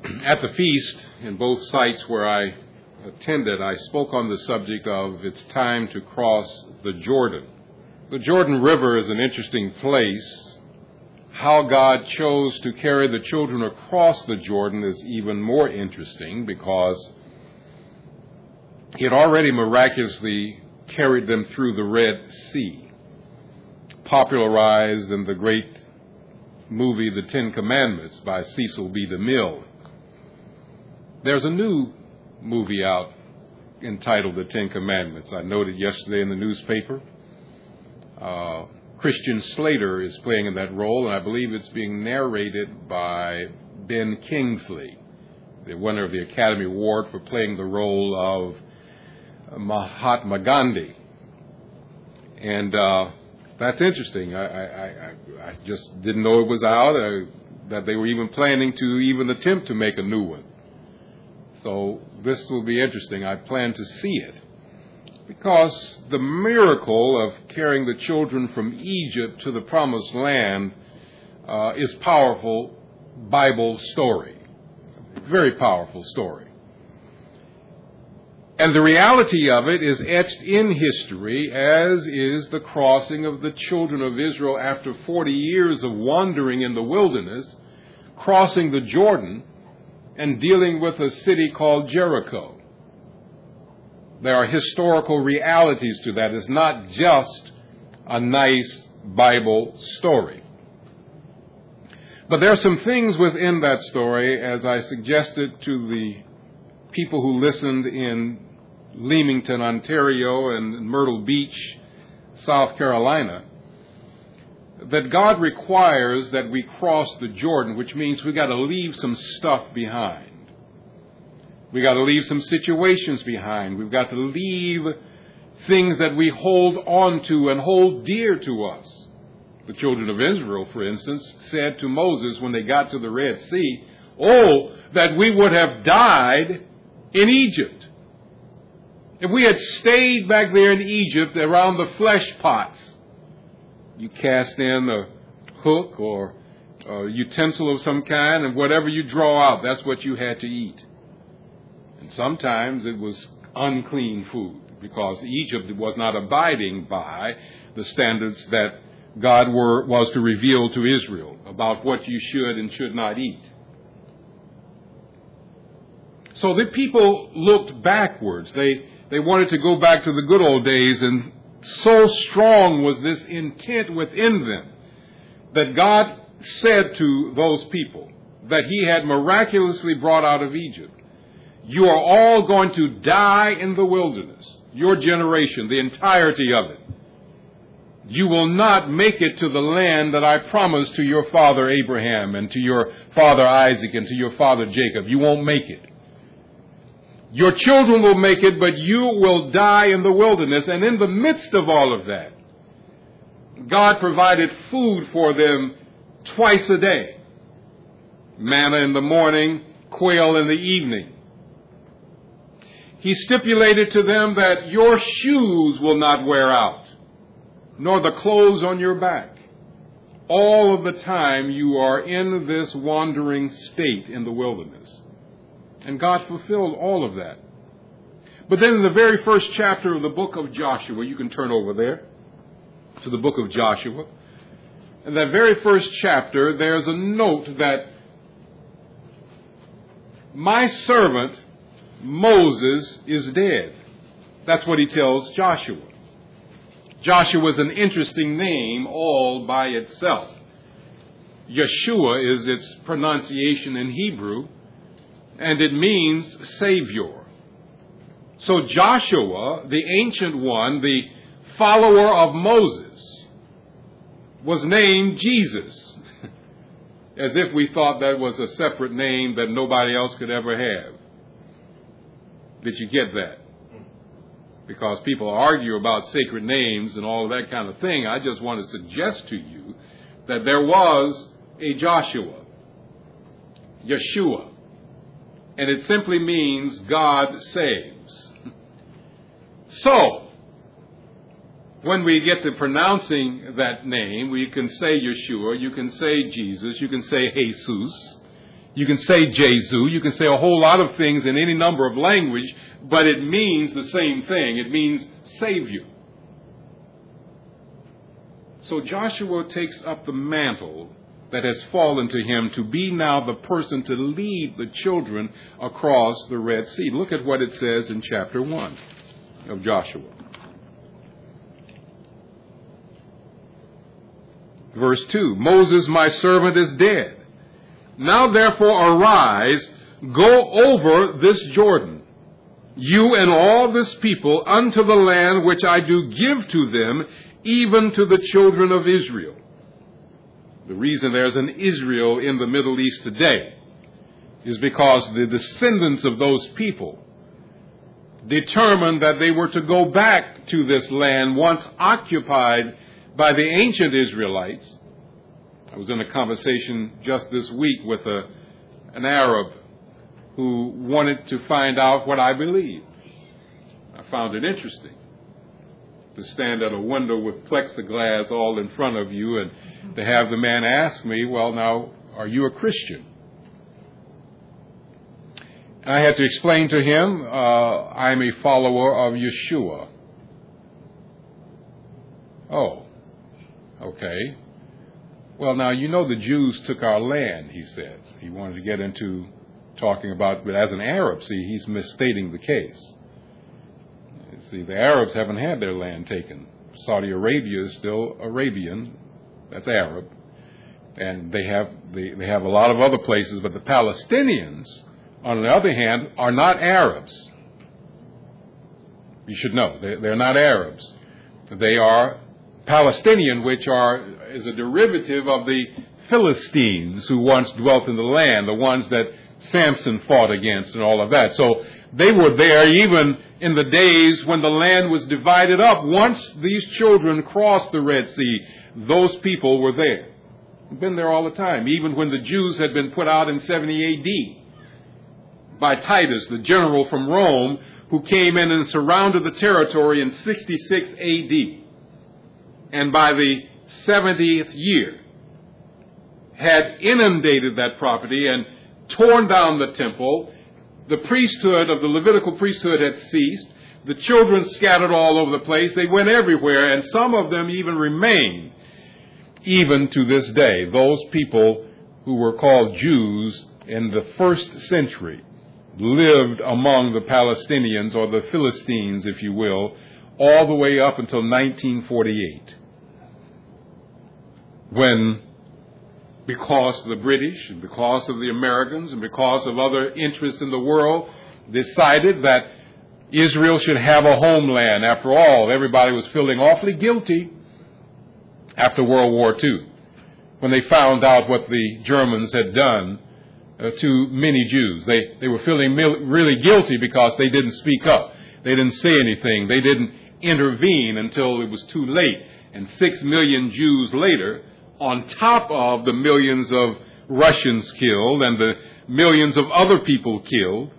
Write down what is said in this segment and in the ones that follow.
At the feast, in both sites where I attended, I spoke on the subject of it's time to cross the Jordan. The Jordan River is an interesting place. How God chose to carry the children across the Jordan is even more interesting because He had already miraculously carried them through the Red Sea, popularized in the great movie The Ten Commandments by Cecil B. DeMille. There's a new movie out entitled The Ten Commandments. I noted yesterday in the newspaper. Christian Slater is playing in that role, and I believe it's being narrated by Ben Kingsley, the winner of the Academy Award for playing the role of Mahatma Gandhi. And that's interesting. I just didn't know it was out, that they were even planning to even attempt to make a new one. So this will be interesting. I plan to see it because the miracle of carrying the children from Egypt to the Promised Land is powerful Bible story, very powerful story. And the reality of it is etched in history, as is the crossing of the children of Israel after 40 years of wandering in the wilderness, crossing the Jordan and dealing with a city called Jericho. There are historical realities to that. It's not just a nice Bible story. But there are some things within that story, as I suggested to the people who listened in Leamington, Ontario, and Myrtle Beach, South Carolina, that God requires that we cross the Jordan, which means we got to leave some stuff behind. We got to leave some situations behind. We've got to leave things that we hold on to and hold dear to us. The children of Israel, for instance, said to Moses when they got to the Red Sea, "Oh, that we would have died in Egypt. If we had stayed back there in Egypt around the flesh pots." You cast in a hook or a utensil of some kind, and whatever you draw out, that's what you had to eat. And sometimes it was unclean food because Egypt was not abiding by the standards that God was to reveal to Israel about what you should and should not eat. So the people looked backwards. They wanted to go back to the good old days, and so strong was this intent within them that God said to those people that He had miraculously brought out of Egypt, "You are all going to die in the wilderness, your generation, the entirety of it. You will not make it to the land that I promised to your father Abraham and to your father Isaac and to your father Jacob. You won't make it. Your children will make it, but you will die in the wilderness." And in the midst of all of that, God provided food for them twice a day. Manna in the morning, quail in the evening. He stipulated to them that your shoes will not wear out, nor the clothes on your back. All of the time you are in this wandering state in the wilderness. And God fulfilled all of that. But then in the very first chapter of the book of Joshua, you can turn over there to the book of Joshua. In that very first chapter, there's a note that my servant Moses is dead. That's what he tells Joshua. Joshua is an interesting name all by itself. Yeshua is its pronunciation in Hebrew, and it means Savior. So Joshua, the ancient one, the follower of Moses, was named Jesus, as if we thought that was a separate name that nobody else could ever have. Did you get that? Because people argue about sacred names and all of that kind of thing. I just want to suggest to you that there was a Joshua, Yeshua. And it simply means God saves. So, when we get to pronouncing that name, we can say Yeshua, you can say Jesus, you can say Jesus, You can say Jesu. You can say a whole lot of things in any number of language, but it means the same thing. It means Savior. So Joshua takes up the mantle that has fallen to him to be now the person to lead the children across the Red Sea. Look at what it says in chapter 1 of Joshua. Verse 2, Moses, my servant, is dead. Now therefore arise, go over this Jordan, you and all this people, unto the land which I do give to them, even to the children of Israel. The reason there's an Israel in the Middle East today is because the descendants of those people determined that they were to go back to this land once occupied by the ancient Israelites. I was in a conversation just this week with an Arab who wanted to find out what I believed. I found it interesting to stand at a window with plexiglass all in front of you and to have the man ask me, well, now, are you a Christian? And I had to explain to him, I'm a follower of Yeshua. Oh, okay. Well, now, you know the Jews took our land, he says. He wanted to get into talking about, but as an Arab, see, he's misstating the case. See, the Arabs haven't had their land taken. Saudi Arabia is still Arabian. That's Arab. And they have a lot of other places, but the Palestinians, on the other hand, are not Arabs. You should know, they're not Arabs. They are Palestinian, which is a derivative of the Philistines who once dwelt in the land, the ones that Samson fought against and all of that. So they were there even in the days when the land was divided up. Once these children crossed the Red Sea, those people were there. Been there all the time. Even when the Jews had been put out in 70 A.D. by Titus, the general from Rome, who came in and surrounded the territory in 66 A.D. And by the 70th year, had inundated that property and torn down the temple. The priesthood of the Levitical priesthood had ceased. The children scattered all over the place. They went everywhere, and some of them even remain, even to this day. Those people who were called Jews in the first century lived among the Palestinians, or the Philistines, if you will, all the way up until 1948. When, because of the British and because of the Americans and because of other interests in the world, decided that Israel should have a homeland. After all, everybody was feeling awfully guilty after World War II when they found out what the Germans had done to many Jews. They were feeling really guilty because they didn't speak up. They didn't say anything. They didn't intervene until it was too late. And 6 million Jews later, on top of the millions of Russians killed and the millions of other people killed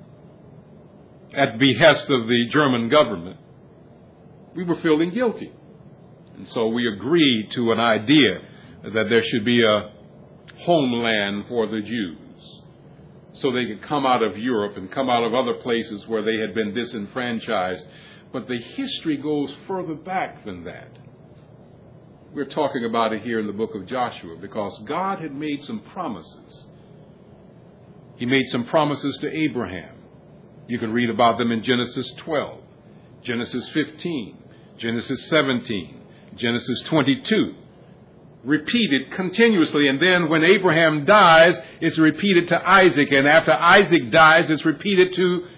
at behest of the German government, we were feeling guilty. And so we agreed to an idea that there should be a homeland for the Jews so they could come out of Europe and come out of other places where they had been disenfranchised. But the history goes further back than that. We're talking about it here in the book of Joshua because God had made some promises. He made some promises to Abraham. You can read about them in Genesis 12, Genesis 15, Genesis 17, Genesis 22. Repeated continuously. And then when Abraham dies, it's repeated to Isaac. And after Isaac dies, it's repeated to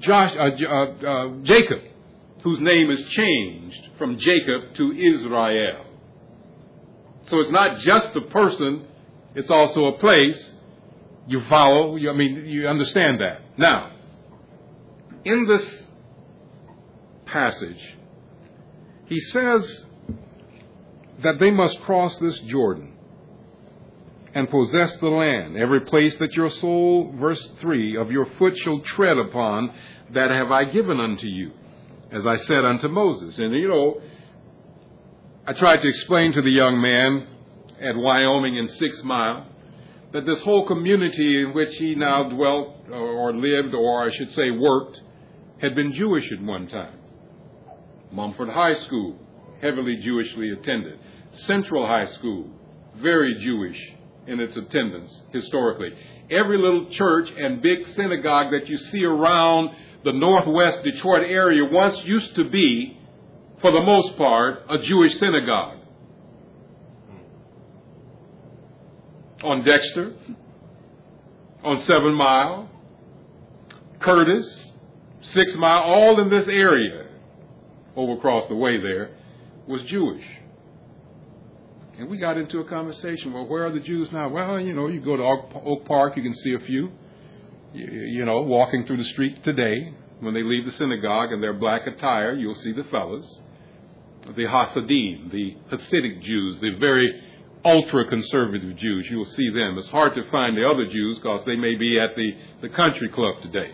Jacob, whose name is changed from Jacob to Israel. So it's not just a person, it's also a place. You follow, you understand that. Now, in this passage, he says that they must cross this Jordan and possess the land, every place that your soul, verse 3, of your foot shall tread upon, that have I given unto you, as I said unto Moses. And I tried to explain to the young man at Wyoming in 6 Mile that this whole community in which he now dwelt or lived, or I should say worked, had been Jewish at one time. Mumford High School, heavily Jewishly attended. Central High School, very Jewish in its attendance historically. Every little church and big synagogue that you see around the northwest Detroit area once used to be, for the most part, a Jewish synagogue. On Dexter, on 7 Mile, Curtis, 6 Mile, all in this area over across the way there was Jewish. And we got into a conversation, well, where are the Jews now? Well, you go to Oak Park, you can see a few, walking through the street today. When they leave the synagogue in their black attire, you'll see the fellas. The Hasidim, the Hasidic Jews, the very ultra-conservative Jews, you'll see them. It's hard to find the other Jews because they may be at the country club today.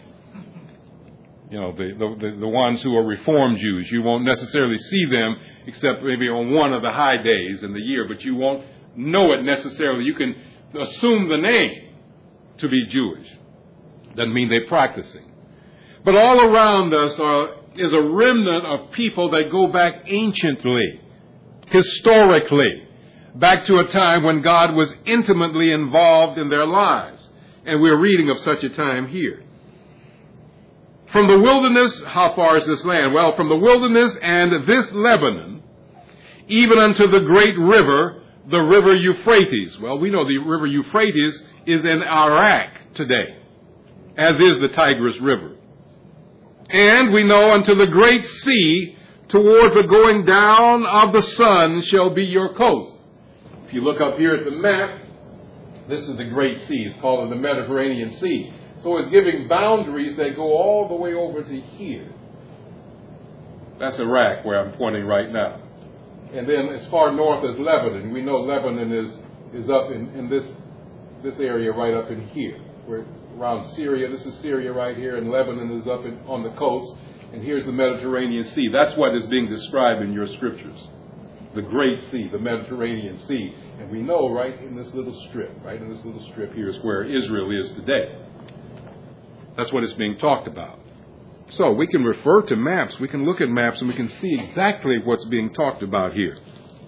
The ones who are Reformed Jews, you won't necessarily see them except maybe on one of the high days in the year, but you won't know it necessarily. You can assume the name to be Jewish. Doesn't mean they're practicing. But all around us is a remnant of people that go back anciently, historically, back to a time when God was intimately involved in their lives. And we're reading of such a time here. From the wilderness, how far is this land? Well, from the wilderness and this Lebanon, even unto the great river, the river Euphrates. Well, we know the river Euphrates is in Iraq today, as is the Tigris River. And we know unto the great sea, toward the going down of the sun shall be your coast. If you look up here at the map, this is the Great Sea. It's called the Mediterranean Sea. So it's giving boundaries that go all the way over to here. That's Iraq, where I'm pointing right now. And then as far north as Lebanon. We know Lebanon is up in this area right up in here. We're around Syria. This is Syria right here, and Lebanon is up on the coast. And here's the Mediterranean Sea. That's what is being described in your scriptures. The Great Sea, the Mediterranean Sea. And we know right in this little strip here is where Israel is today. That's what is being talked about. So we can refer to maps, we can look at maps, and we can see exactly what's being talked about here.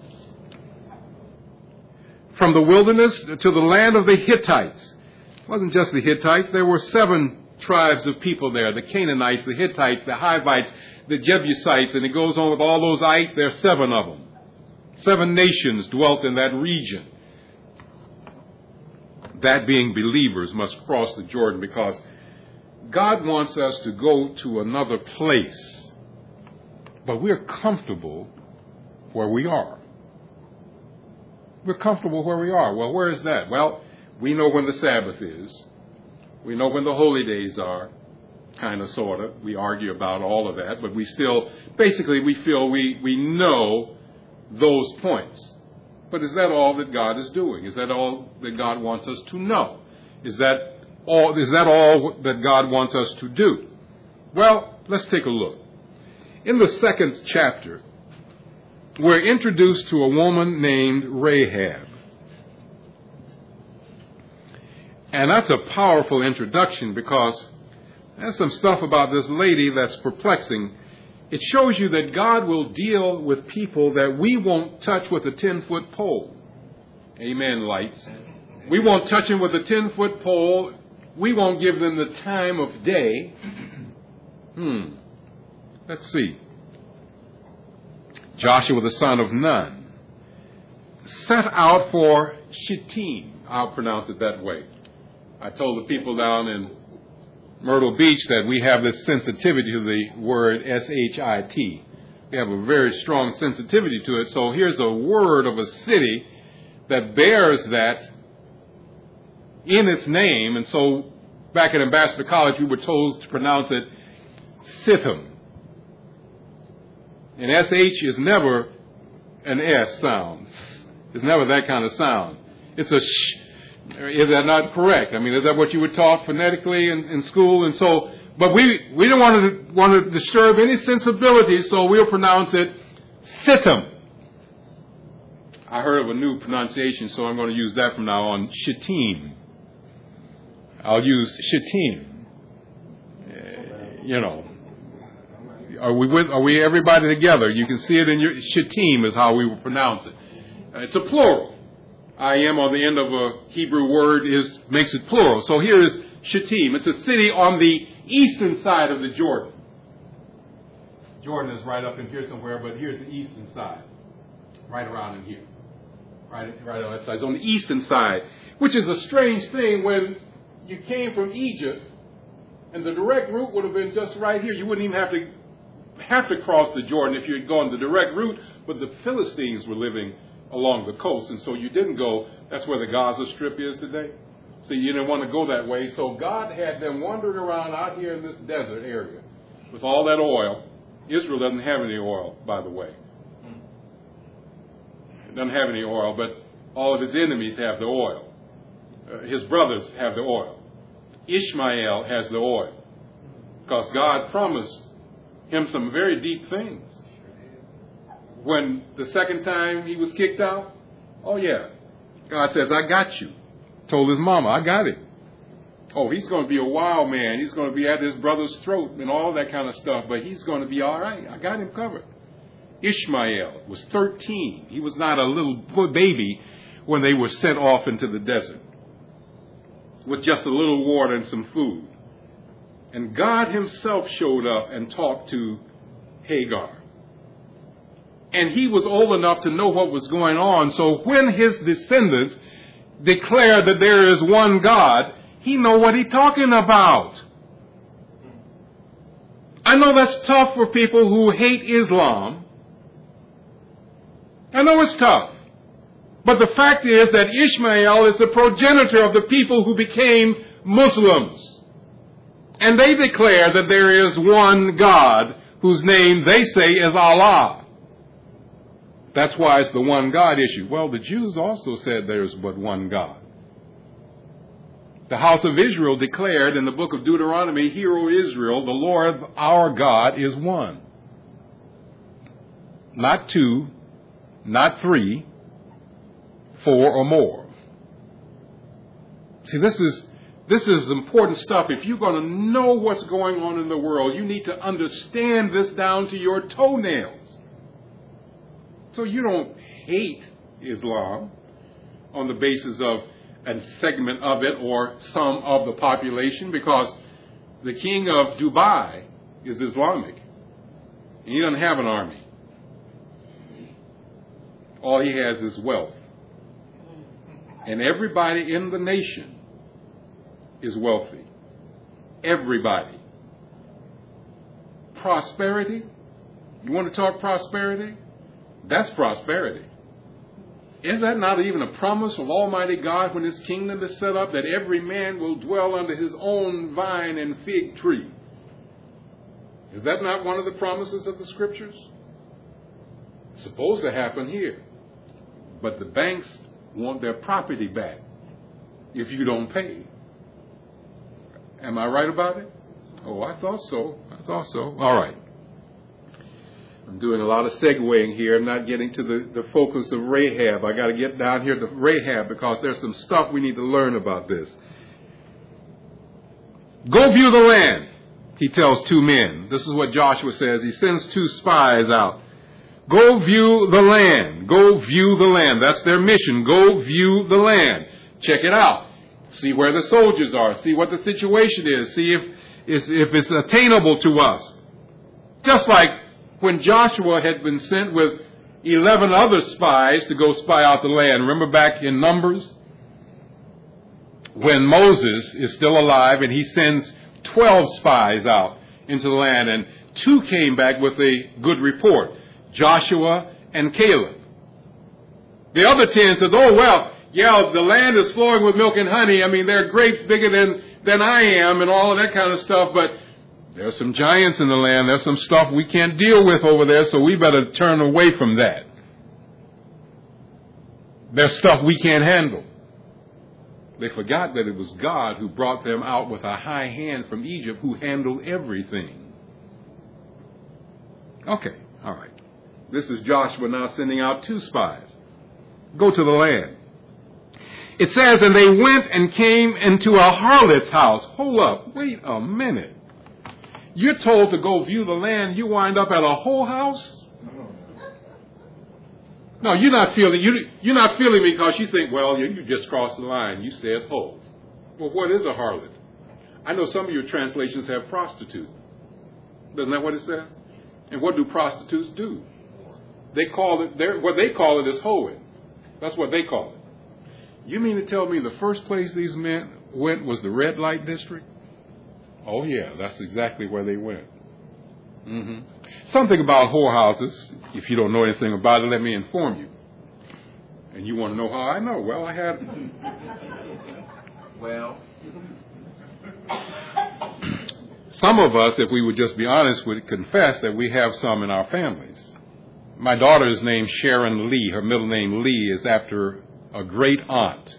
From the wilderness to the land of the Hittites. It wasn't just the Hittites, there were 7 tribes of people there. The Canaanites, the Hittites, the Hivites, the Jebusites, and it goes on with all those ites. There are 7 of them. 7 nations dwelt in that region. That being believers must cross the Jordan because God wants us to go to another place. But we're comfortable where we are. We're comfortable where we are. Well, where is that? Well, we know when the Sabbath is. We know when the holy days are. Kind of, sort of. We argue about all of that. But we still, basically, we feel we know those points. But is that all that God is doing? Is that all that God wants us to know? Is that all that God wants us to do? Well, let's take a look. In the 2nd chapter, we're introduced to a woman named Rahab. And that's a powerful introduction because there's some stuff about this lady that's perplexing. It shows you that God will deal with people that we won't touch with a 10-foot pole. Amen, lights. We won't touch them with a 10-foot pole. We won't give them the time of day. Let's see. Joshua the son of Nun set out for Shittim. I'll pronounce it that way. I told the people down in Myrtle Beach that we have this sensitivity to the word S-H-I-T. We have a very strong sensitivity to it. So here's a word of a city that bears that in its name. And so back at Ambassador College, we were told to pronounce it Sittim. And S-H is never an S sound. It's never that kind of sound. It's a sh. Is that not correct? I mean, is that what you were taught phonetically in school? And so, but we don't want to disturb any sensibility, so we'll pronounce it Sittim. I heard of a new pronunciation, so I'm going to use that from now on, Shittim. I'll use Shittim. Are we everybody together? You can see it in your Shittim is how we will pronounce it. It's a plural. I am on the end of a Hebrew word makes it plural. So here is Shittim. It's a city on the eastern side of the Jordan. Jordan is right up in here somewhere, but here's the eastern side. Right around in here. Right on that side. It's on the eastern side, which is a strange thing when you came from Egypt and the direct route would have been just right here. You wouldn't even have to cross the Jordan if you had gone the direct route, but the Philistines were living along the coast, and so you didn't go. That's where the Gaza Strip is today. So you didn't want to go that way. So God had them wandering around out here in this desert area with all that oil. Israel doesn't have any oil, by the way. It doesn't have any oil, but all of his enemies have the oil. His brothers have the oil. Ishmael has the oil because God promised him some very deep things. When the second time he was kicked out, oh yeah, God says, I got you. Told his mama, I got it. Oh, he's going to be a wild man. He's going to be at his brother's throat and all that kind of stuff, but he's going to be all right. I got him covered. Ishmael was 13. He was not a little baby when they were sent off into the desert with just a little water and some food. And God himself showed up and talked to Hagar. And he was old enough to know what was going on. So when his descendants declare that there is one God, he know what he's talking about. I know that's tough for people who hate Islam. I know it's tough. But the fact is that Ishmael is the progenitor of the people who became Muslims. And they declare that there is one God whose name they say is Allah. That's why it's the one God issue. Well, the Jews also said there's but one God. The house of Israel declared in the book of Deuteronomy, Hear, O Israel, the Lord our God is one. Not two, not three, four or more. See, this is important stuff. If you're going to know what's going on in the world, you need to understand this down to your toenails. So you don't hate Islam on the basis of a segment of it or some of the population, because the king of Dubai is Islamic. And he doesn't have an army. All he has is wealth. And everybody in the nation is wealthy. Everybody. Prosperity? You want to talk prosperity? That's prosperity. Is that not even a promise of Almighty God when his kingdom is set up, that every man will dwell under his own vine and fig tree? Is that not one of the promises of the scriptures? It's supposed to happen here. But the banks want their property back if you don't pay. Am I right about it? Oh, I thought so. All right. I'm doing a lot of segueing here. I'm not getting to the focus of Rahab. I got to get down here to Rahab because there's some stuff we need to learn about this. Go view the land, he tells two men. This is what Joshua says. He sends two spies out. Go view the land. Go view the land. That's their mission. Go view the land. Check it out. See where the soldiers are. See what the situation is. See if it's attainable to us. Just like when Joshua had been sent with 11 other spies to go spy out the land. Remember back in Numbers? When Moses is still alive and he sends 12 spies out into the land, and 2 came back with a good report. Joshua and Caleb. The other 10 said, oh, well, yeah, the land is flowing with milk and honey. I mean, there are grapes bigger than I am and all of that kind of stuff, but there's some giants in the land. There's some stuff we can't deal with over there, so we better turn away from that. There's stuff we can't handle. They forgot that it was God who brought them out with a high hand from Egypt, who handled everything. Okay, all right. This is Joshua now sending out 2 spies. Go to the land. It says, and they went and came into a harlot's house. Hold up. Wait a minute. You're told to go view the land. You wind up at a whole house? No, you're not feeling me because you think, well, you just crossed the line. You said hoe. Well, what is a harlot? I know some of your translations have prostitute. Isn't that what it says? And what do prostitutes do? They call it, what they call it is hoeing. That's what they call it. You mean to tell me the first place these men went was the red light district? Oh, yeah, that's exactly where they went. Mm-hmm. Something about whorehouses. If you don't know anything about it, let me inform you. And you want to know how I know? Well, I had... Well... Some of us, if we would just be honest, would confess that we have some in our families. My daughter is named Sharon Lee. Her middle name Lee is after a great aunt.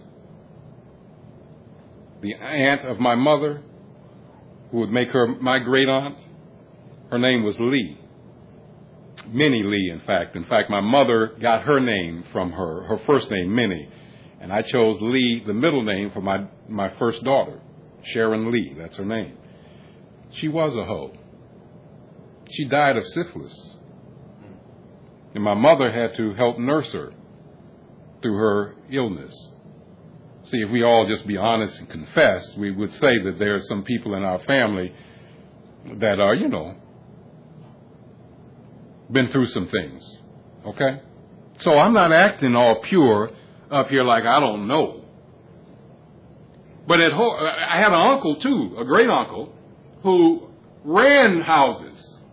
The aunt of my mother, who would make her my great aunt, her name was Lee. Minnie Lee, in fact. In fact, my mother got her name from her first name, Minnie. And I chose Lee, the middle name, for my first daughter, Sharon Lee. That's her name. She was a hoe. She died of syphilis. And my mother had to help nurse her through her illness. See, if we all just be honest and confess, we would say that there are some people in our family that are, been through some things. Okay? So I'm not acting all pure up here like I don't know. But I had an uncle, too, a great uncle, who ran houses.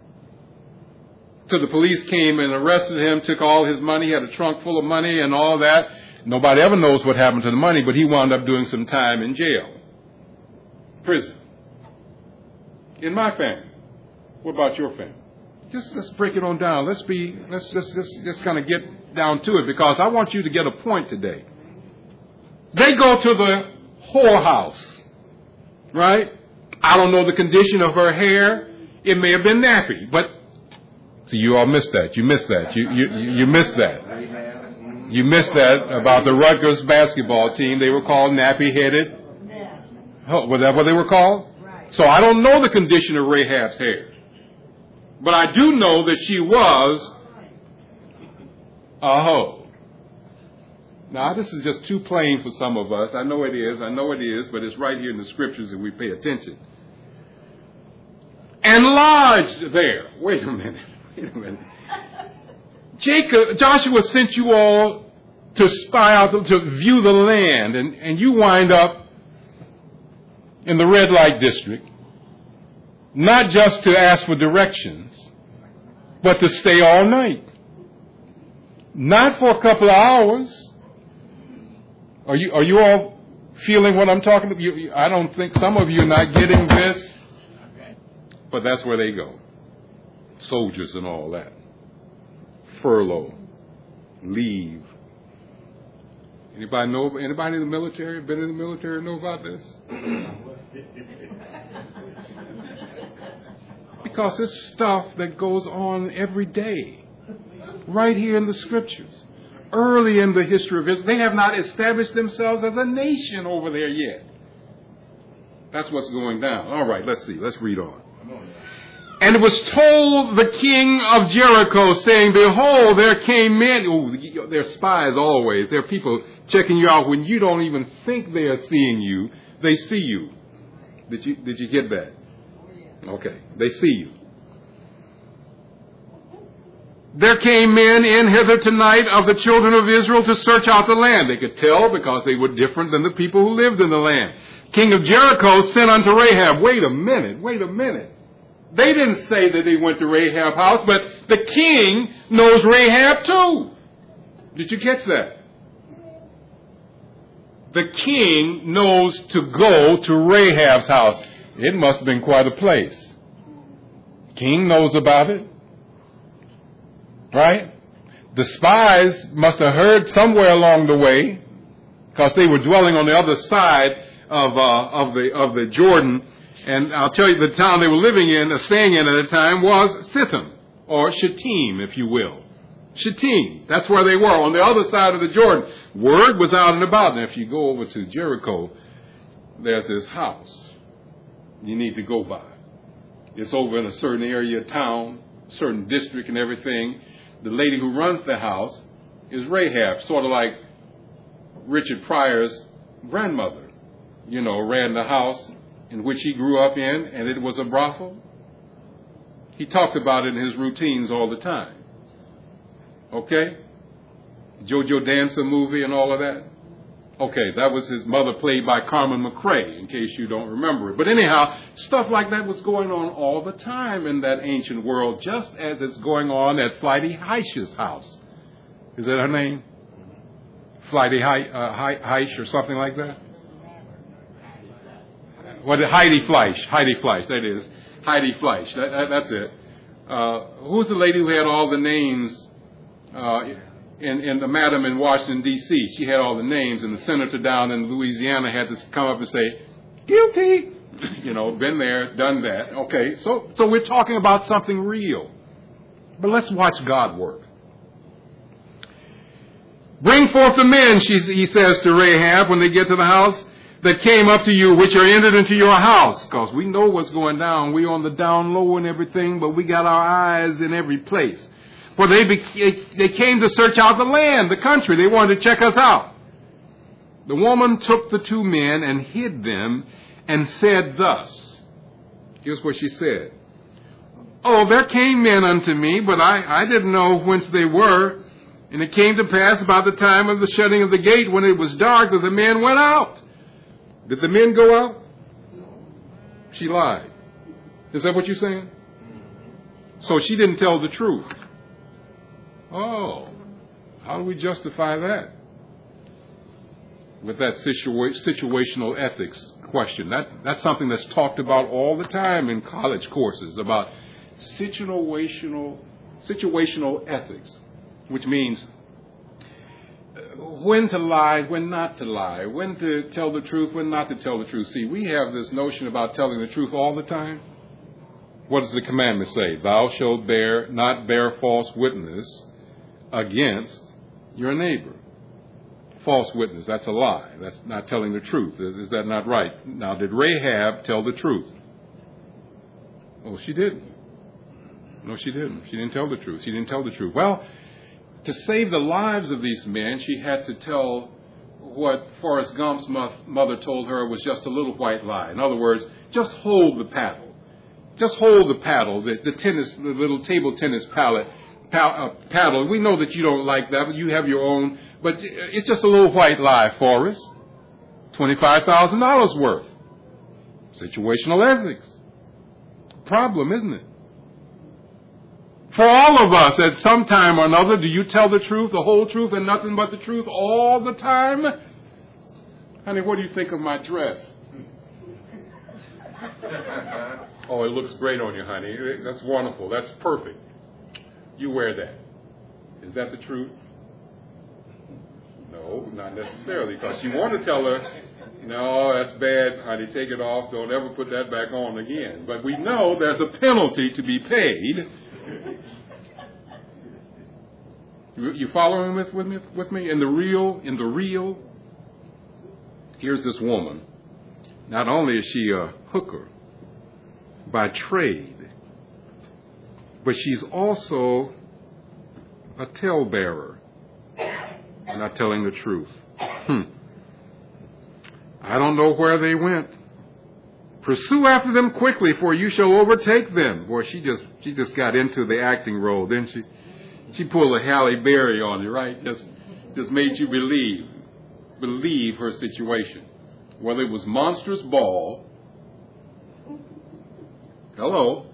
So the police came and arrested him, took all his money, he had a trunk full of money and all that. Nobody ever knows what happened to the money, but he wound up doing some time in jail. Prison. In my family. What about your family? Let's break it on down. Let's just kind of get down to it, because I want you to get a point today. They go to the whorehouse, right? I don't know the condition of her hair. It may have been nappy, but see, you all missed that. You missed that. You missed that. You missed that about the Rutgers basketball team. They were called nappy-headed. Oh, was that what they were called? So I don't know the condition of Rahab's hair. But I do know that she was a hoe. Now, this is just too plain for some of us. I know it is, but it's right here in the scriptures if we pay attention. And lodged there. Wait a minute. Joshua sent you all to spy out, to view the land, and you wind up in the red light district, not just to ask for directions, but to stay all night. Not for a couple of hours. Are you all feeling what I'm talking about? I don't think some of you are not getting this, but that's where they go. Soldiers and all that. Furlough. Leave. Anybody in the military, been in the military, know about this? Because it's stuff that goes on every day. Right here in the scriptures. Early in the history of Israel. They have not established themselves as a nation over there yet. That's what's going down. All right, let's see. Let's read on. And it was told the king of Jericho, saying, behold, there came men. Oh, they're spies always. They're people checking you out when you don't even think they are seeing you. They see you. Did you get that? Okay. They see you. There came men in hither tonight of the children of Israel to search out the land. They could tell because they were different than the people who lived in the land. King of Jericho sent unto Rahab. Wait a minute. They didn't say that they went to Rahab's house, but the king knows Rahab too. Did you catch that? The king knows to go to Rahab's house. It must have been quite a place. King knows about it. Right? The spies must have heard somewhere along the way, because they were dwelling on the other side of the Jordan. And I'll tell you, the town they were living in, staying in at the time, was Shittim, or Shittim, if you will. Shittim. That's where they were, on the other side of the Jordan. Word was out and about. Now, if you go over to Jericho, there's this house you need to go by. It's over in a certain area of town, certain district and everything. The lady who runs the house is Rahab, sort of like Richard Pryor's grandmother. You know, ran the house in which he grew up in, and it was a brothel. He talked about it in his routines all the time. Okay? JoJo Dancer movie and all of that. Okay, that was his mother, played by Carmen McRae, in case you don't remember it. But anyhow, stuff like that was going on all the time in that ancient world, just as it's going on at Flighty Heisch's house. Is that her name? Flighty Heisch or something like that? What? Heidi Fleisch. Heidi Fleisch, that is. Heidi Fleisch, that's it. Who's the lady who had all the names in the madam in Washington, D.C.? She had all the names, and the senator down in Louisiana had to come up and say, guilty. You know, been there, done that. Okay, so we're talking about something real. But let's watch God work. Bring forth the men, he says to Rahab when they get to the house, that came up to you, which are entered into your house. Because we know what's going down. We're on the down low and everything, but we got our eyes in every place. For they came to search out the land, the country. They wanted to check us out. The woman took the two men and hid them and said thus. Here's what she said. Oh, there came men unto me, but I didn't know whence they were. And it came to pass about the time of the shutting of the gate, when it was dark, that the men went out. Did the men go out? She lied. Is that what you're saying? So she didn't tell the truth. Oh, how do we justify that? With that situational ethics question. That's something that's talked about all the time in college courses, about situational ethics, which means when to lie, when not to lie, when to tell the truth, when not to tell the truth. See, we have this notion about telling the truth all the time. What does the commandment say? Thou shalt not bear false witness against your neighbor. False witness, that's a lie. That's not telling the truth. Is that not right? Now, did Rahab tell the truth? Oh, she didn't. No, she didn't. She didn't tell the truth. She didn't tell the truth. Well, to save the lives of these men, she had to tell what Forrest Gump's mother told her was just a little white lie. In other words, just hold the paddle. Just hold the paddle, the little table tennis paddle. We know that you don't like that, but you have your own. But it's just a little white lie, Forrest. $25,000 worth. Situational ethics. Problem, isn't it? For all of us, at some time or another, do you tell the truth, the whole truth, and nothing but the truth all the time? Honey, what do you think of my dress? Oh, it looks great on you, honey. That's wonderful. That's perfect. You wear that. Is that the truth? No, not necessarily, because you want to tell her, no, that's bad, honey, take it off, don't ever put that back on again. But we know there's a penalty to be paid. You following with me? In the real, here's this woman. Not only is she a hooker by trade, but she's also a talebearer, not telling the truth. I don't know where they went. Pursue after them quickly, for you shall overtake them. Boy, she just got into the acting role, didn't she? She pulled a Halle Berry on you, right? Just made you believe her situation. Whether it was Monstrous Ball, hello,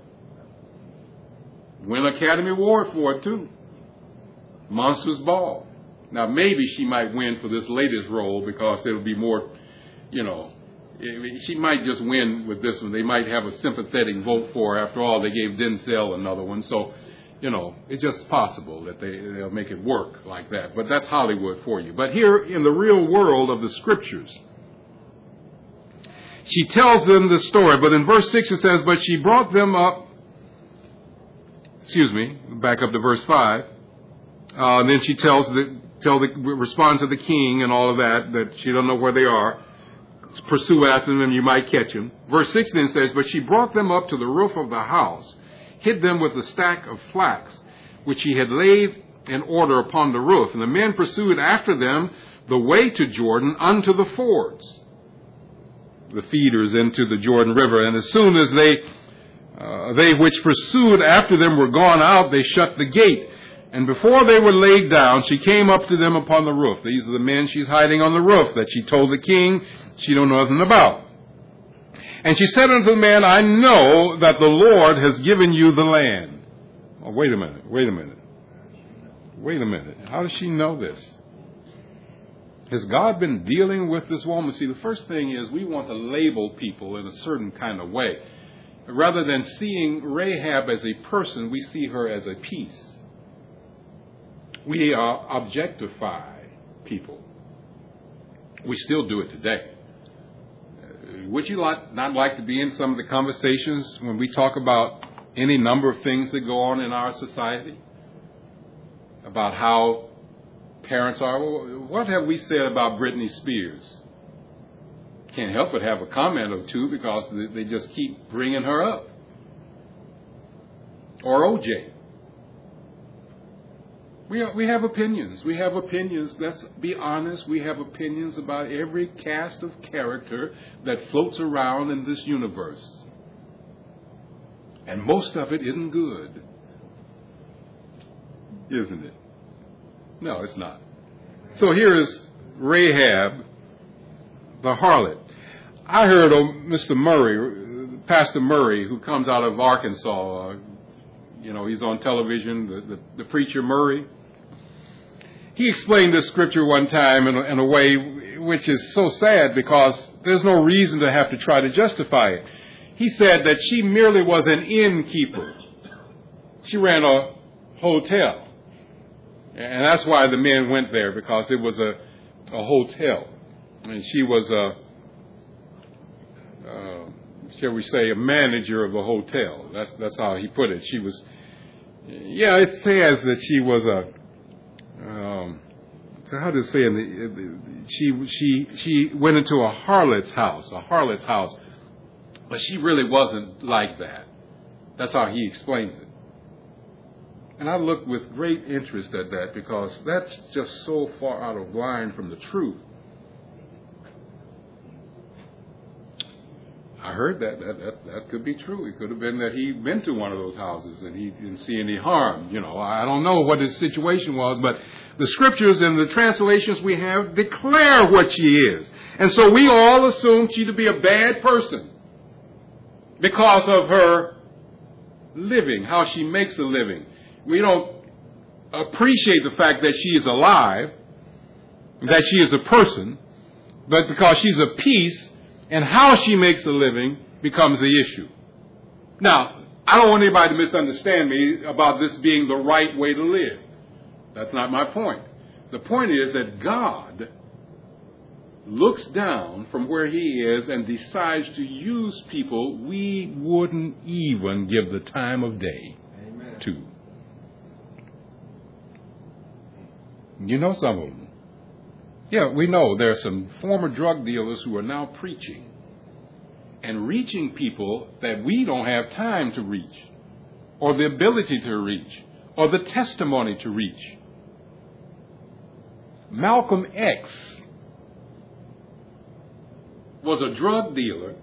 win Academy Award for it too. Monstrous Ball. Now maybe she might win for this latest role because it'll be more, she might just win with this one. They might have a sympathetic vote for her. After all, they gave Denzel another one. So, it's just possible that they'll make it work like that. But that's Hollywood for you. But here in the real world of the Scriptures, she tells them the story. But in verse 6 it says, but she brought them up, back up to verse 5. Then she responds to the king and all of that she don't know where they are. Pursue after them, you might catch them. Verse 6 then says, but she brought them up to the roof of the house, hid them with a stack of flax, which she had laid in order upon the roof. And the men pursued after them the way to Jordan unto the fords, the feeders into the Jordan River. And as soon as they which pursued after them were gone out, they shut the gate. And before they were laid down, she came up to them upon the roof. These are the men she's hiding on the roof that she told the king she don't know nothing about. And she said unto the man, I know that the Lord has given you the land. Oh, wait a minute. How does she know this? Has God been dealing with this woman? See, the first thing is we want to label people in a certain kind of way. Rather than seeing Rahab as a person, we see her as a piece. We objectify people. We still do it today. Would you not like to be in some of the conversations when we talk about any number of things that go on in our society? About how parents are? What have we said about Britney Spears? Can't help but have a comment or two because they just keep bringing her up. Or OJ. We have opinions. Let's be honest. We have opinions about every cast of character that floats around in this universe. And most of it isn't good. Isn't it? No, it's not. So here is Rahab, the harlot. I heard Mr. Murray, Pastor Murray, who comes out of Arkansas. He's on television, the preacher Murray. He explained this scripture one time in a way which is so sad because there's no reason to have to try to justify it. He said that she merely was an innkeeper. She ran a hotel. And that's why the men went there, because it was a hotel. And she was shall we say, a manager of a hotel. That's how he put it. She was, it says that she was so how does it say? She went into a harlot's house. But she really wasn't like that. That's how he explains it. And I looked with great interest at that because that's just so far out of line from the truth. I heard that could be true. It could have been that he'd been to one of those houses and he didn't see any harm. I don't know what his situation was, but the scriptures and the translations we have declare what she is. And so we all assume she to be a bad person because of her living, how she makes a living. We don't appreciate the fact that she is alive, that she is a person, but because she's a piece, and how she makes a living becomes the issue. Now, I don't want anybody to misunderstand me about this being the right way to live. That's not my point. The point is that God looks down from where he is and decides to use people we wouldn't even give the time of day to. You know some of them. Yeah, we know there are some former drug dealers who are now preaching and reaching people that we don't have time to reach, or the ability to reach, or the testimony to reach. Malcolm X was a drug dealer,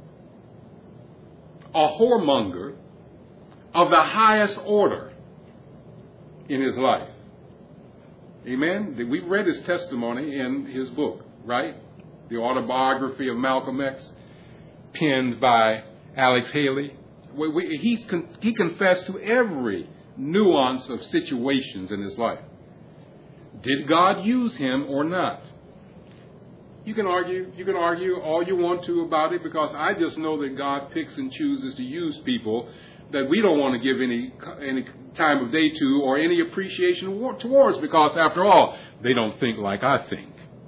a whoremonger of the highest order in his life. Amen? We read his testimony in his book, right? The autobiography of Malcolm X, penned by Alex Haley. He confessed to every nuance of situations in his life. Did God use him or not? You can argue all you want to about it, because I just know that God picks and chooses to use people that we don't want to give any time of day to or any appreciation towards, because after all, they don't think like I think.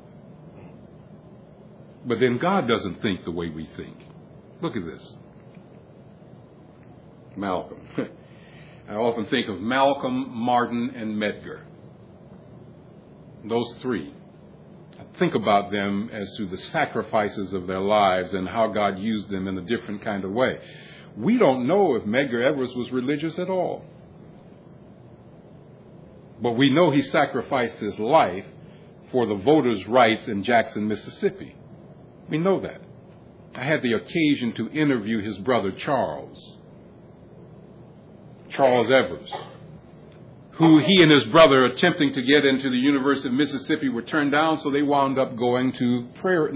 But then God doesn't think the way we think. Look at this. Malcolm. I often think of Malcolm, Martin, and Medgar. Those three. Think about them as to the sacrifices of their lives and how God used them in a different kind of way. We don't know if Medgar Evers was religious at all. But we know he sacrificed his life for the voters' rights in Jackson, Mississippi. We know that. I had the occasion to interview his brother Charles Evers, who he and his brother, attempting to get into the University of Mississippi, were turned down, so they wound up going to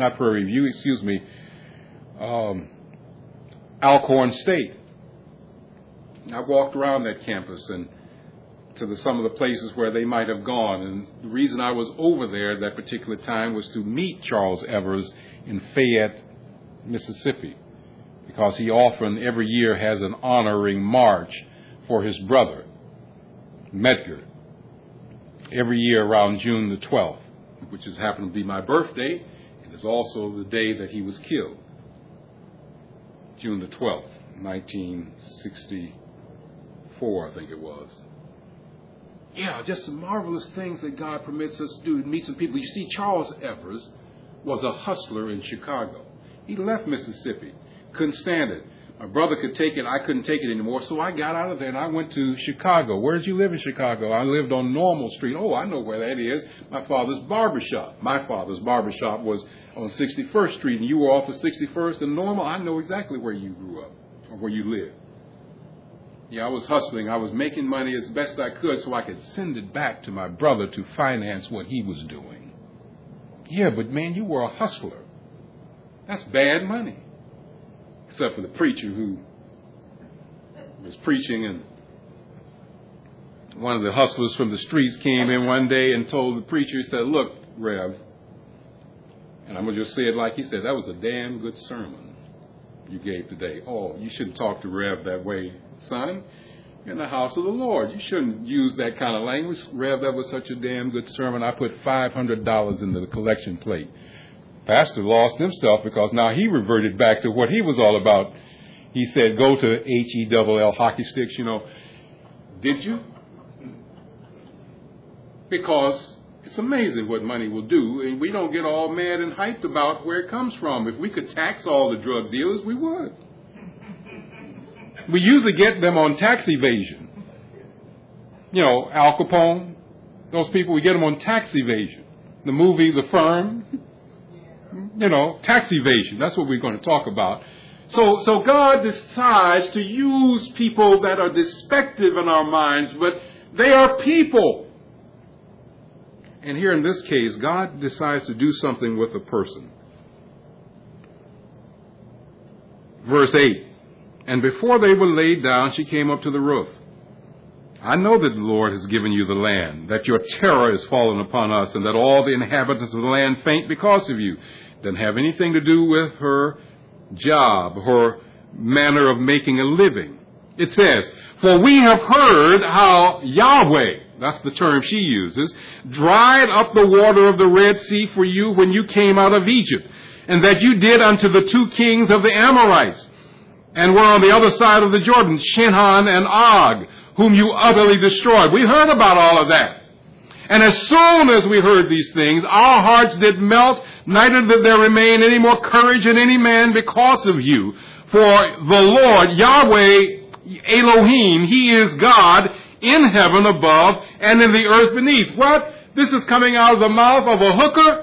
Alcorn State. I walked around that campus and to some of the places where they might have gone. And the reason I was over there at that particular time was to meet Charles Evers in Fayette, Mississippi, because he often every year has an honoring march for his brother, Medgar, every year around June the 12th, which has happened to be my birthday. It is also the day that he was killed, June the 12th, 1964, I think it was. Yeah, just some marvelous things that God permits us to do, meet some people. You see, Charles Evers was a hustler in Chicago. He left Mississippi, couldn't stand it. My brother could take it, I couldn't take it anymore, so I got out of there and I went to Chicago. Where did you live in Chicago? I lived on Normal Street. Oh, I know where that is. My father's barbershop. My father's barbershop was on 61st Street, and you were off of 61st and Normal. I know exactly where you grew up or where you lived. Yeah, I was hustling. I was making money as best I could so I could send it back to my brother to finance what he was doing. Yeah, but man, you were a hustler. That's bad money. Except for the preacher who was preaching, and one of the hustlers from the streets came in one day and told the preacher, he said, "Look, Rev," and I'm going to just say it like he said, "That was a damn good sermon you gave today." "Oh, you shouldn't talk to Rev that way, son. You're in the house of the Lord. You shouldn't use that kind of language. Rev, that was such a damn good sermon. I put $500 into the collection plate." Pastor lost himself because now he reverted back to what he was all about. He said, "Go to HELL hockey sticks, Did you? Because it's amazing what money will do, and we don't get all mad and hyped about where it comes from. If we could tax all the drug dealers, we would. We usually get them on tax evasion. Al Capone, those people, we get them on tax evasion. The movie, The Firm, tax evasion. That's what we're going to talk about. So God decides to use people that are despective in our minds, but they are people. And here in this case, God decides to do something with a person. Verse 8, "And before they were laid down, she came up to the roof. I know that the Lord has given you the land, that your terror is fallen upon us, and that all the inhabitants of the land faint because of you." Doesn't have anything to do with her job, her manner of making a living. It says, "For we have heard how Yahweh," that's the term she uses, "dried up the water of the Red Sea for you when you came out of Egypt, and that you did unto the two kings of the Amorites, and were on the other side of the Jordan, Shinhan and Og, whom you utterly destroyed." We heard about all of that. "And as soon as we heard these things, our hearts did melt, neither did there remain any more courage in any man because of you. For the Lord, Yahweh Elohim, He is God in heaven above and in the earth beneath." What? This is coming out of the mouth of a hooker?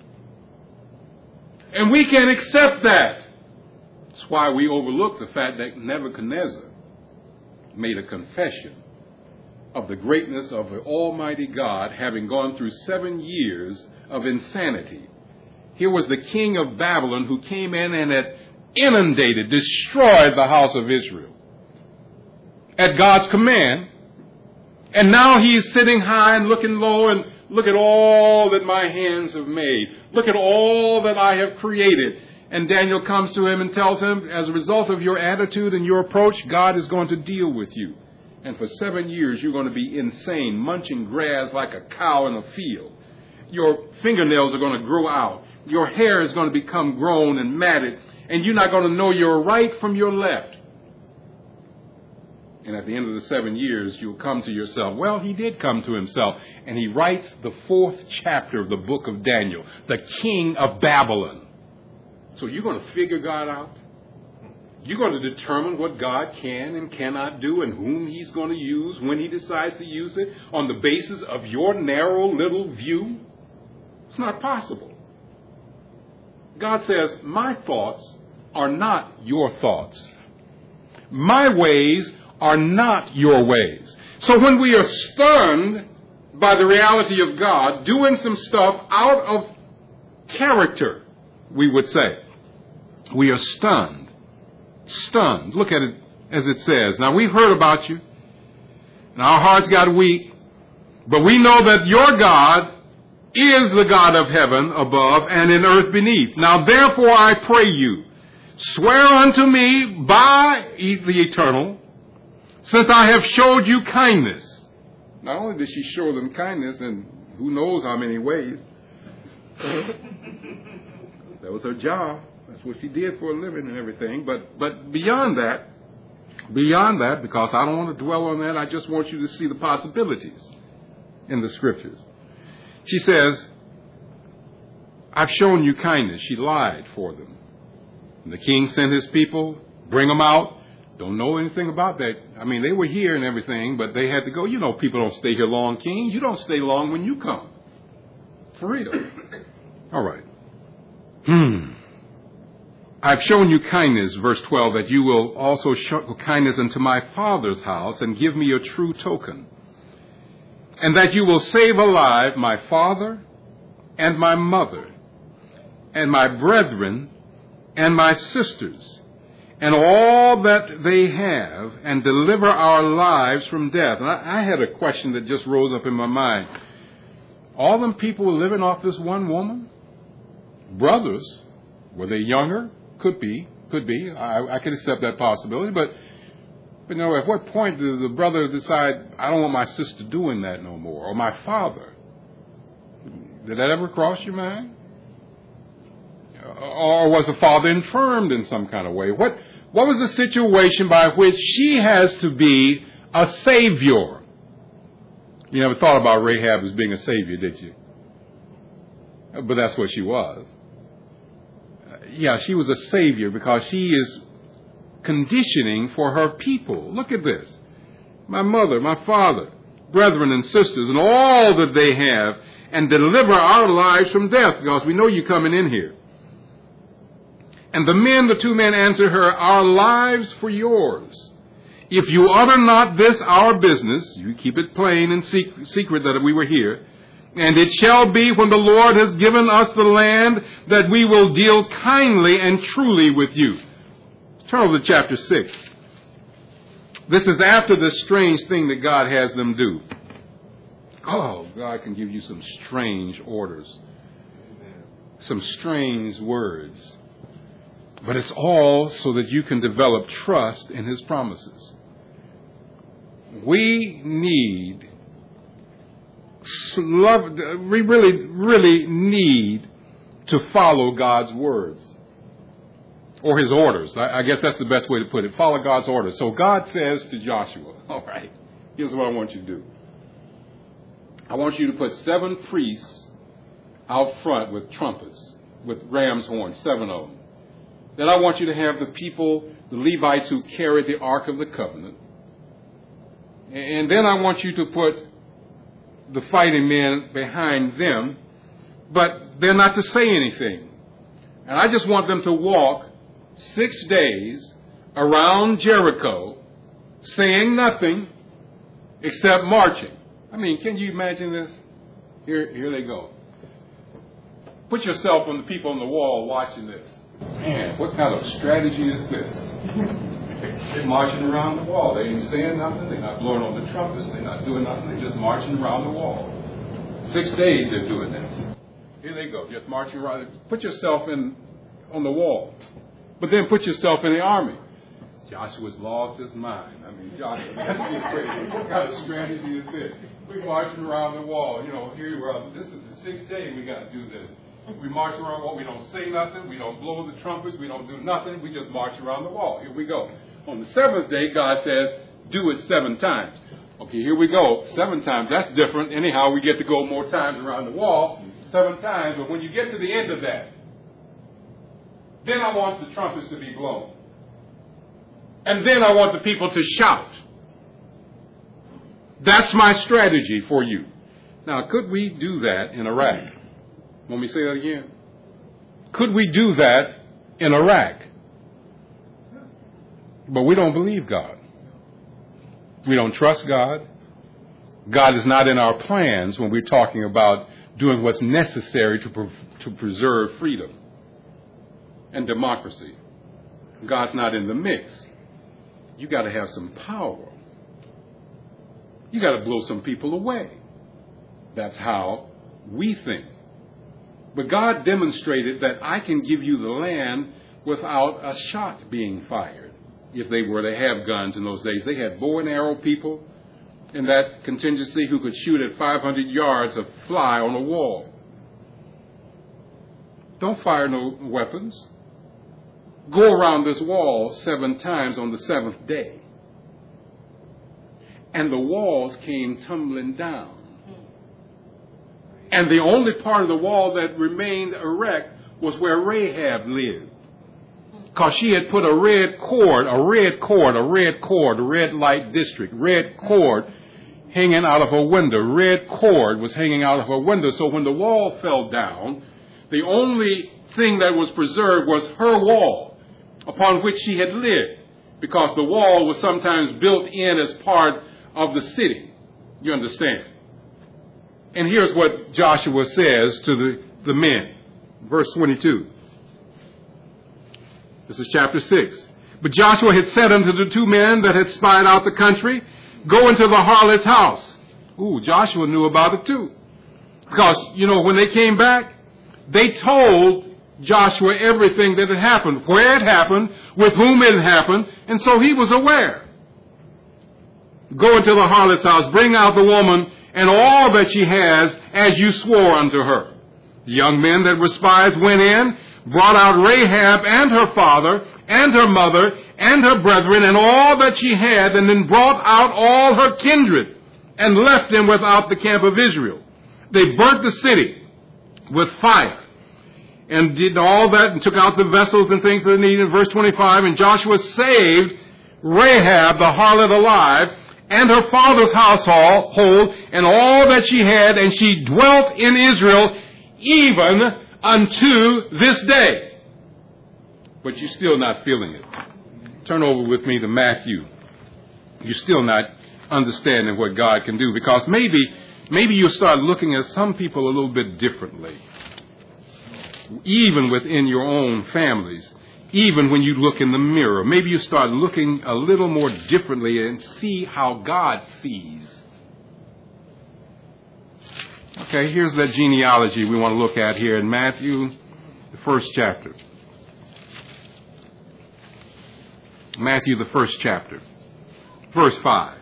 And we can't accept that. That's why we overlook the fact that Nebuchadnezzar made a confession of the greatness of the Almighty God, having gone through 7 years of insanity. Here was the king of Babylon who came in and had inundated, destroyed the house of Israel at God's command. And now he's sitting high and looking low, and look at all that my hands have made. Look at all that I have created. And Daniel comes to him and tells him, as a result of your attitude and your approach, God is going to deal with you. And for 7 years, you're going to be insane, munching grass like a cow in a field. Your fingernails are going to grow out. Your hair is going to become grown and matted. And you're not going to know your right from your left. And at the end of the 7 years, you'll come to yourself. Well, he did come to himself. And he writes the 4th chapter of the book of Daniel, the king of Babylon. So you're going to figure God out? You're going to determine what God can and cannot do and whom he's going to use when he decides to use it on the basis of your narrow little view? It's not possible. God says, my thoughts are not your thoughts. My ways are not your ways. So when we are stunned by the reality of God doing some stuff out of character, we would say, we are stunned. Stunned. Look at it as it says. Now, we've heard about you, and our hearts got weak, but we know that your God is the God of heaven above and in earth beneath. Now, therefore, I pray you, swear unto me by the eternal, since I have showed you kindness. Not only did she show them kindness in who knows how many ways, that was her job. That's what she did for a living and everything. But beyond that, because I don't want to dwell on that, I just want you to see the possibilities in the scriptures. She says, I've shown you kindness. She lied for them. And the king sent his people, bring them out. Don't know anything about that. I mean, they were here and everything, but they had to go. You know, people don't stay here long, king. You don't stay long when you come. For real. All right. I've shown you kindness, verse 12, that you will also show kindness unto my father's house and give me a true token. And that you will save alive my father and my mother and my brethren and my sisters and all that they have, and deliver our lives from death. And I had a question that just rose up in my mind. All them people were living off this one woman? Brothers. Were they younger? Could be. I can accept that possibility. But you know, at what point does the brother decide, I don't want my sister doing that no more, or my father? Did that ever cross your mind? Or was the father infirmed in some kind of way? What was the situation by which she has to be a savior? You never thought about Rahab as being a savior, did you? But that's what she was. Yeah, she was a savior because she is conditioning for her people. Look at this. My mother, my father, brethren and sisters, and all that they have, and deliver our lives from death, because we know you're coming in here. And the 2 men answered her, our lives for yours. If you utter not this our business, you keep it plain and secret that we were here, and it shall be when the Lord has given us the land that we will deal kindly and truly with you. Turn over to chapter 6. This is after this strange thing that God has them do. Oh, God can give you some strange orders, some strange words. But it's all so that you can develop trust in his promises. We really need to follow God's words or his orders. I guess that's the best way to put it. Follow God's orders. So God says to Joshua, all right, here's what I want you to do. I want you to put 7 priests out front with trumpets, with ram's horns, 7 of them. Then I want you to have the people, the Levites who carry the Ark of the Covenant. And then I want you to put the fighting men behind them, but they're not to say anything. And I just want them to walk 6 days around Jericho, saying nothing except marching. I mean, can you imagine this? Here they go. Put yourself on the people on the wall watching this. Man, what kind of strategy is this? They're marching around the wall. They ain't saying nothing. They're not blowing on the trumpets. They're not doing nothing. They're just marching around the wall. 6 days they're doing this. Here they go, just marching around. Put yourself on the wall. But then put yourself in the army. Joshua's lost his mind. I mean, Joshua, that's just crazy. What kind of strategy is this? We're marching around the wall. You know, here you are. This is the 6th day we got to do this. We march around the wall. We don't say nothing. We don't blow the trumpets. We don't do nothing. We just march around the wall. Here we go. On the 7th day, God says, do it 7 times. Okay, here we go. 7 times. That's different. Anyhow, we get to go more times around the wall. 7 times. But when you get to the end of that, then I want the trumpets to be blown. And then I want the people to shout. That's my strategy for you. Now, could we do that in Iraq? Want me to say that again? Could we do that in Iraq? But we don't believe God. We don't trust God. God is not in our plans when we're talking about doing what's necessary to preserve freedom and democracy. God's not in the mix. You got to have some power. You got to blow some people away. That's how we think. But God demonstrated that I can give you the land without a shot being fired. If they were to have guns in those days, they had bow and arrow people in that contingency who could shoot at 500 yards a fly on a wall. Don't fire no weapons. Go around this wall 7 times on the 7th day. And the walls came tumbling down. And the only part of the wall that remained erect was where Rahab lived. Because she had put a red light district, red cord hanging out of her window. Red cord was hanging out of her window. So when the wall fell down, the only thing that was preserved was her wall upon which she had lived. Because the wall was sometimes built in as part of the city. You understand? And here's what Joshua says to the men. Verse 22. This is chapter 6. But Joshua had said unto the 2 men that had spied out the country, go into the harlot's house. Ooh, Joshua knew about it too. Because, when they came back, they told Joshua everything that had happened, where it happened, with whom it happened, and so he was aware. Go into the harlot's house, bring out the woman and all that she has, as you swore unto her. The young men that were spies went in, brought out Rahab and her father and her mother and her brethren and all that she had, and then brought out all her kindred and left them without the camp of Israel. They burnt the city with fire and did all that and took out the vessels and things that they needed. In verse 25, and Joshua saved Rahab the harlot alive and her father's household and all that she had, and she dwelt in Israel even unto this day. But you're still not feeling it. Turn over with me to Matthew. You're still not understanding what God can do, because maybe you'll start looking at some people a little bit differently, even within your own families. Even when you look in the mirror, maybe you start looking a little more differently and see how God sees. Okay, here's that genealogy we want to look at here in Matthew, the 1st chapter. Matthew, the 1st chapter, verse 5.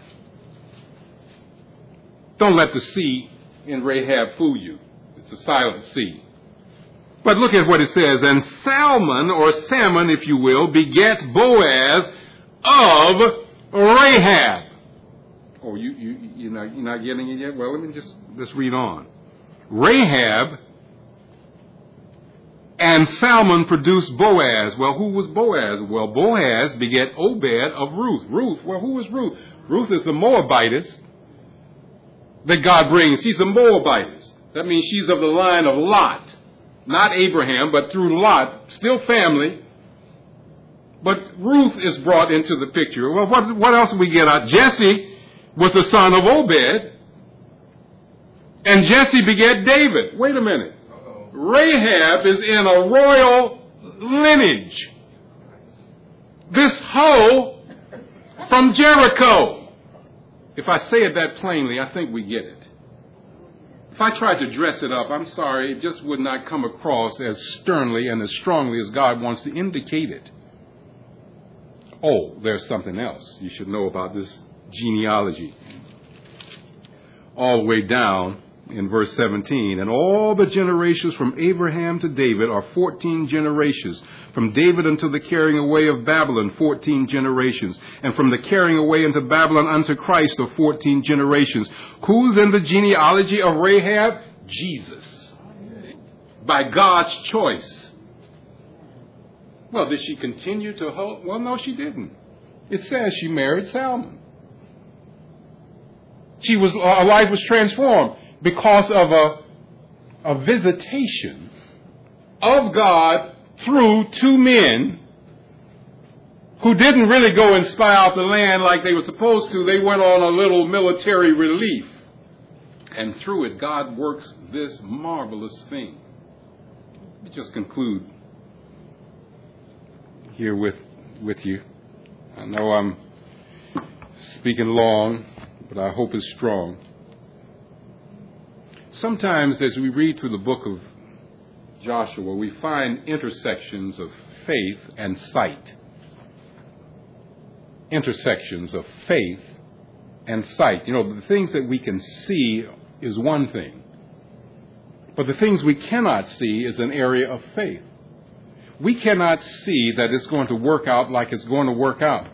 Don't let the C in Rahab fool you. It's a silent C. But look at what it says. And Salmon, or Salmon, if you will, begat Boaz of Rahab. Oh, you're not getting it yet? Well, let me just read on. Rahab and Salmon produced Boaz. Well, who was Boaz? Well, Boaz begat Obed of Ruth. Ruth, well, who is Ruth? Ruth is the Moabitess that God brings. She's a Moabitess. That means she's of the line of Lot. Not Abraham, but through Lot, still family. But Ruth is brought into the picture. Well, what else do we get out? Jesse was the son of Obed, and Jesse begat David. Wait a minute. Rahab is in a royal lineage. This hoe from Jericho. If I say it that plainly, I think we get it. If I tried to dress it up, I'm sorry, it just would not come across as sternly and as strongly as God wants to indicate it. Oh, there's something else you should know about this genealogy. All the way down in verse 17. And all the generations from Abraham to David are 14 generations. From David until the carrying away of Babylon, 14 generations. And from the carrying away into Babylon unto Christ are 14 generations. Who's in the genealogy of Rahab? Jesus. By God's choice. Well, did she continue to hold? Well, no, she didn't. It says she married Salmon. Her life was transformed because of a visitation of God through two men who didn't really go and spy out the land like they were supposed to. They went on a little military relief. And through it, God works this marvelous thing. Let me just conclude here with you. I know I'm speaking long, but I hope it's strong. Sometimes as we read through the book of Joshua, we find intersections of faith and sight. Intersections of faith and sight. You know, the things that we can see is one thing, but the things we cannot see is an area of faith. We cannot see that it's going to work out like it's going to work out.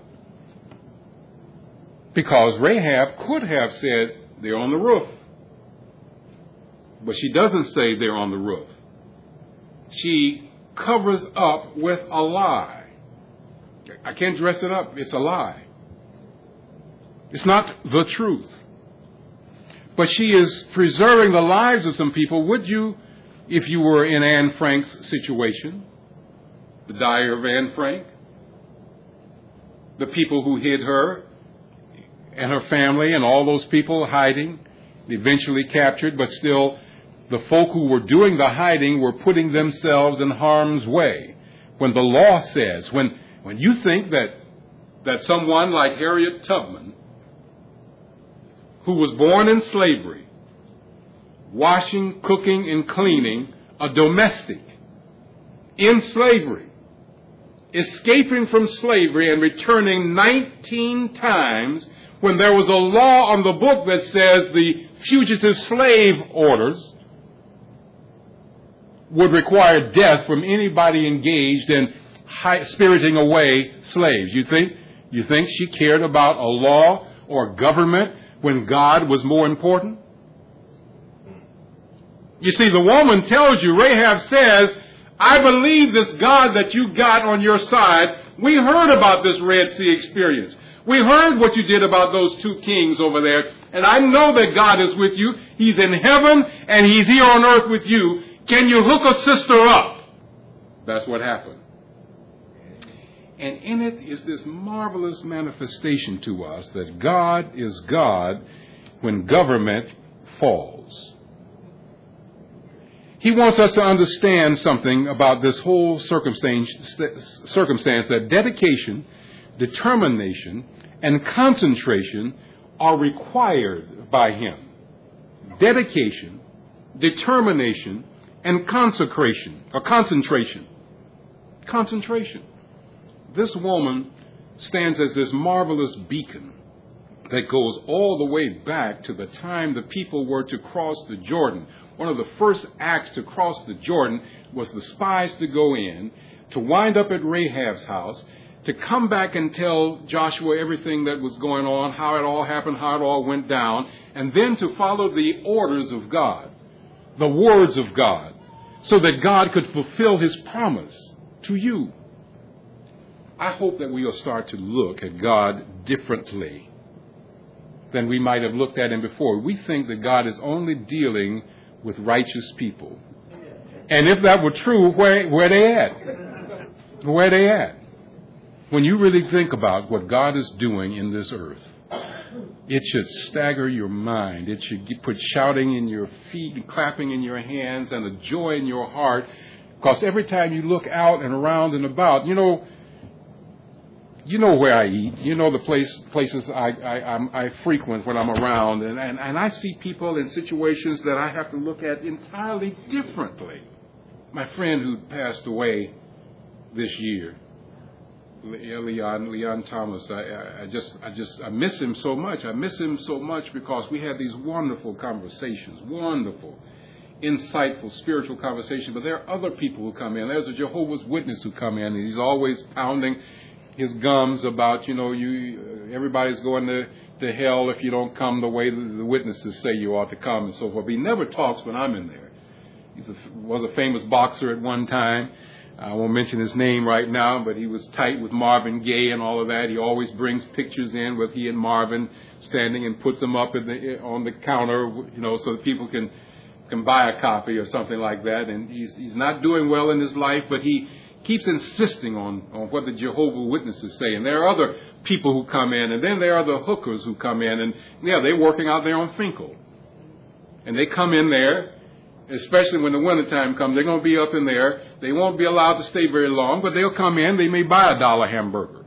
Because Rahab could have said, they're on the roof. But she doesn't say they're on the roof. She covers up with a lie. I can't dress it up. It's a lie. It's not the truth. But she is preserving the lives of some people. Would you, if you were in Anne Frank's situation, the Dyer of Anne Frank, the people who hid her and her family and all those people hiding, eventually captured, but still the folk who were doing the hiding were putting themselves in harm's way. When the law says, when you think that someone like Harriet Tubman, who was born in slavery, washing, cooking, and cleaning, a domestic, in slavery, escaping from slavery and returning 19 times, when there was a law on the book that says the fugitive slave orders would require death from anybody engaged in spiriting away slaves. You think she cared about a law or government when God was more important? You see, the woman tells you, Rahab says, I believe this God that you got on your side. We heard about this Red Sea experience. We heard what you did about those two kings over there. And I know that God is with you. He's in heaven and he's here on earth with you. Can you hook a sister up? That's what happened. And in it is this marvelous manifestation to us that God is God when government falls. He wants us to understand something about this whole circumstance that dedication, determination, and concentration are required by Him. Dedication, determination, and concentration. Concentration. This woman stands as this marvelous beacon that goes all the way back to the time the people were to cross the Jordan. One of the first acts to cross the Jordan was the spies to go in, to wind up at Rahab's house, to come back and tell Joshua everything that was going on, how it all happened, how it all went down, and then to follow the orders of God, the words of God, so that God could fulfill His promise to you. I hope that we will start to look at God differently than we might have looked at Him before. We think that God is only dealing with righteous people. And if that were true, where they at? Where they at? When you really think about what God is doing in this earth, it should stagger your mind. It should put shouting in your feet and clapping in your hands and a joy in your heart. Because every time you look out and around and about, you know where I eat. You know the places I frequent when I'm around. And I see people in situations that I have to look at entirely differently. My friend who passed away this year, Leon Thomas. I miss him so much. I miss him so much because we had these wonderful conversations, wonderful, insightful, spiritual conversations. But there are other people who come in. There's a Jehovah's Witness who come in, and he's always pounding his gums about, everybody's going to hell if you don't come the way the witnesses say you ought to come and so forth. But he never talks when I'm in there. He was a famous boxer at one time. I won't mention his name right now, but he was tight with Marvin Gaye and all of that. He always brings pictures in with he and Marvin standing and puts them up on the counter, so that people can buy a copy or something like that. And he's not doing well in his life, but he keeps insisting on what the Jehovah's Witnesses say. And there are other people who come in, and then there are the hookers who come in, and they're working out there on Finkel. And they come in there, especially when the wintertime comes, they're going to be up in there. They won't be allowed to stay very long, but they'll come in. They may buy $1 hamburger.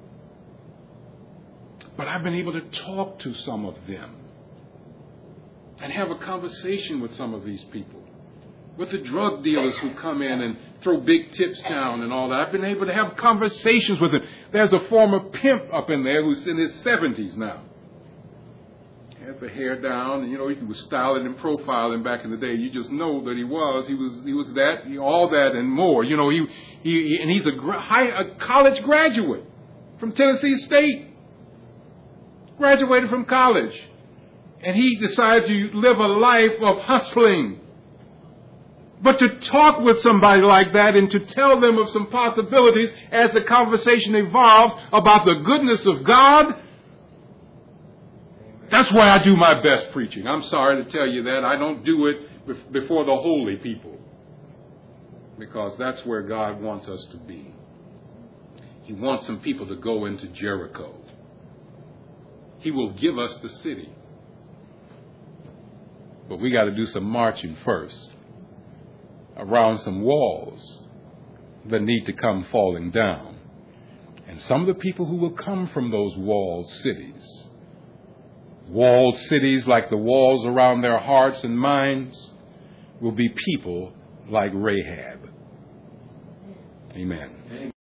But I've been able to talk to some of them and have a conversation with some of these people. With the drug dealers who come in and throw big tips down and all that. I've been able to have conversations with them. There's a former pimp up in there who's in his 70s now. Had the hair down, and he was styling and profiling back in the day. You just know that he was that, all that and more. And he's a college graduate from Tennessee State. Graduated from college. And he decided to live a life of hustling. But to talk with somebody like that and to tell them of some possibilities as the conversation evolves about the goodness of God, that's why I do my best preaching. I'm sorry to tell you that. I don't do it before the holy people, because that's where God wants us to be. He wants some people to go into Jericho. He will give us the city. But we got to do some marching first around some walls that need to come falling down. And some of the people who will come from those walled cities like the walls around their hearts and minds, will be people like Rahab. Amen.